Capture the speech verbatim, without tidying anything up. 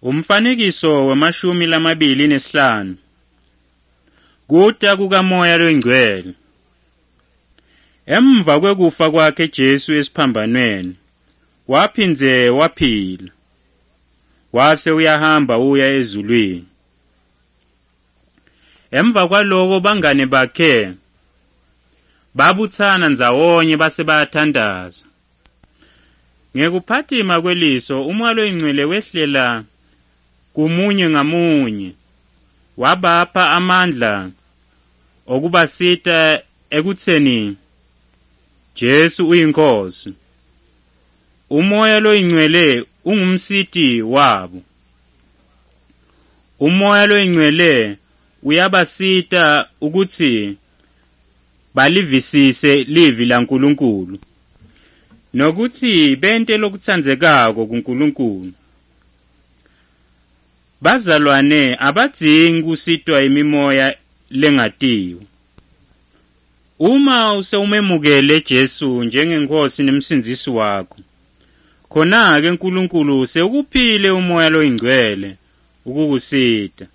Umfanekiso wamashumi lamabili nesihlanu. Kuta kukaMoya loNgcwele. Emva kwekufa kwakhe Jesu esiphambanweni, waphindze waphila. Wase uyahamba uya ezulwini. Emva kwaloko bangane bakhe babuthana ndzawonye base bayathandaza. Ngekuphathima kweliso uMoya loNgcwele wehlela kumunye ngamunye, wabapha amandla okubasita ekutheni Jesu uyinkosi. uMoya loNgcwele ungumsiti wabo. uMoya loNgcwele uyabasita ukuthi balivisise livi laNkulunkulu nokuthi bente lokuthandzekako kuNkulunkulu. Bazalwane, abadzingi kusitwa imimoya lengatiwe. Uma usewumemukele Jesu njengenkosi nemsindisi wakho, khona ke uNkulunkulu sekuphile uMoya loNgcwele ukukusita.